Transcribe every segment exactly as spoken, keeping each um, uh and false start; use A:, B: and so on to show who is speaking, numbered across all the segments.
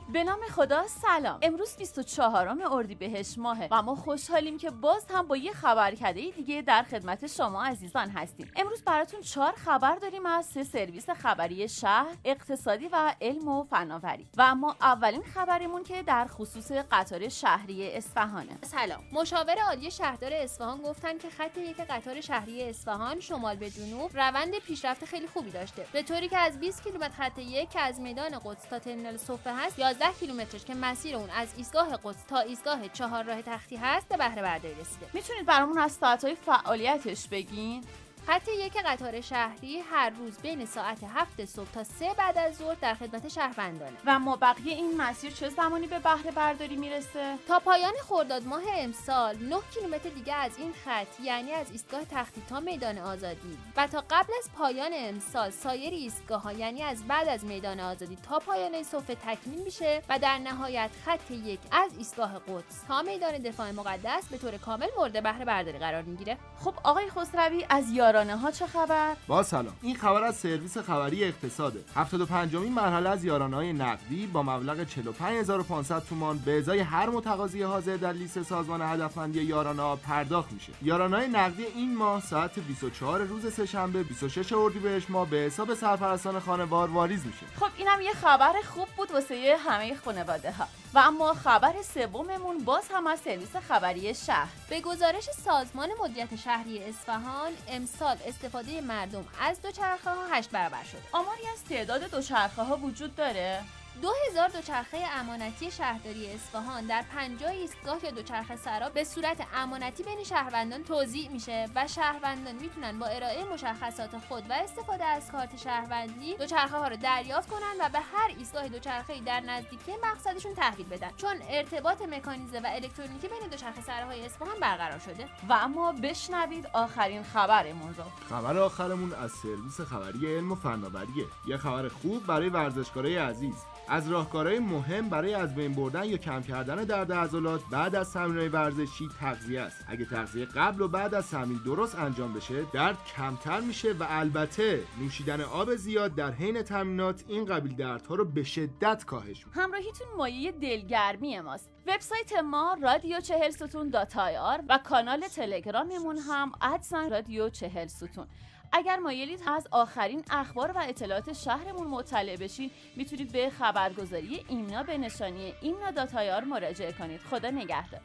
A: به نام خدا سلام. امروز بیست و چهارم اردیبهشت ماهه و ما خوشحالیم که باز هم با یه خبرکده دیگه در خدمت شما عزیزان هستیم. امروز براتون چهار خبر داریم از سه سرویس خبری شهر، اقتصادی و علم و فناوری. و اما اولین خبرمون که در خصوص قطار شهری اصفهانه.
B: سلام. مشاور عالی شهردار اصفهان گفتن که خط یک قطار شهری اصفهان شمال به جنوب روند پیشرفت خیلی خوبی داشته، به طوری که از بیست کیلومتر خط یک که از میدان قدس تا ترمینال صفه هست، یازده کیلومترش که مسیر اون از ایستگاه قدس تا ایستگاه چهارراه تختی هست به بهره برداری رسیده.
A: میتونید برامون از ساعت‌های فعالیتش بگین؟
B: خط یک قطار شهری هر روز بین ساعت هفت صبح تا سه بعد از ظهر در خدمت شهروندانه.
A: و ما بقیه این مسیر چه زمانی به بهره برداری میرسه؟
B: تا پایان خرداد ماه امسال نه کیلومتر دیگه از این خط، یعنی از ایستگاه تختی تا میدان آزادی و تا قبل از پایان امسال سایر ایستگاه‌ها، یعنی از بعد از میدان آزادی تا پایان صفه تکمیل میشه و در نهایت خط یک از ایستگاه قدس تا میدان دفاع مقدس به طور کامل مورد بهره برداری قرار میگیره.
A: خب آقای خسروی، از یارانه ها چه خبر؟
C: با سلام. این خبر از سرویس خبری اقتصاده. هفتاد و پنجمین مرحله از یارانه‌های نقدی با مبلغ چهل و پنج هزار و پانصد تومان به ازای هر متقاضی حاضر در لیست سازمان هدفمندی یارانه‌ها پرداخت میشه. یارانه‌های نقدی این ماه ساعت بیست و چهار روز سه‌شنبه بیست و شش اردیبهشت ماه به حساب سرپرستان خانوار واریز میشه.
A: خب اینم یه خبر خوب بود واسه همه خانواده‌ها. و اما خبر سوممون باز هم از سرویس خبری شهر.
B: به گزارش سازمان مدیریت شهری اصفهان، امسال استفاده مردم از دوچرخه‌ها هشت برابر شد.
A: آماری از تعداد دوچرخه‌ها وجود داره؟
B: دو هزار دوچرخه امانتی شهرداری اصفهان در پنجاه ایستگاه یا دوچرخه سرا به صورت امانتی بین شهروندان توزیع میشه و شهروندان میتونن با ارائه مشخصات خود و استفاده از کارت شهروندی دوچرخه ها رو دریافت کنن و به هر ایستگاه دوچرخه‌ای در نزدیکی مقصدشون تحویل بدن، چون ارتباط مکانیزه و الکترونیکی بین دوچرخه سراهای اصفهان برقرار شده.
A: و اما بشنوید آخرین خبرمون رو.
C: خبر آخرمون از سرویس خبری علم و فناوریه. یه خبر خوب برای ورزشکارای عزیز. از راهکارهای مهم برای از بین بردن یا کم کردن درد عضلات بعد از تمرین‌های ورزشی تغذیه است. اگه تغذیه قبل و بعد از تمرین درست انجام بشه، درد کمتر میشه و البته نوشیدن آب زیاد در حین تمرینات این قبیل دردها رو به شدت کاهش میده.
A: همراهیتون مایه دلگرمی ماست. وبسایت ما رادیو چهل ستون دات آی آر و کانال تلگراممون هم ادسان رادیو چهل ستون. اگر مایلید از آخرین اخبار و اطلاعات شهرمون مطلع بشید، میتونید به خبرگزاری ایمنا به نشانی ایمنا دات آی آر مراجعه کنید. خدا نگهدار.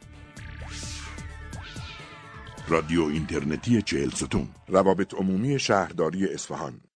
D: رادیو اینترنتی چهل ستون، روابط عمومی شهرداری اصفهان.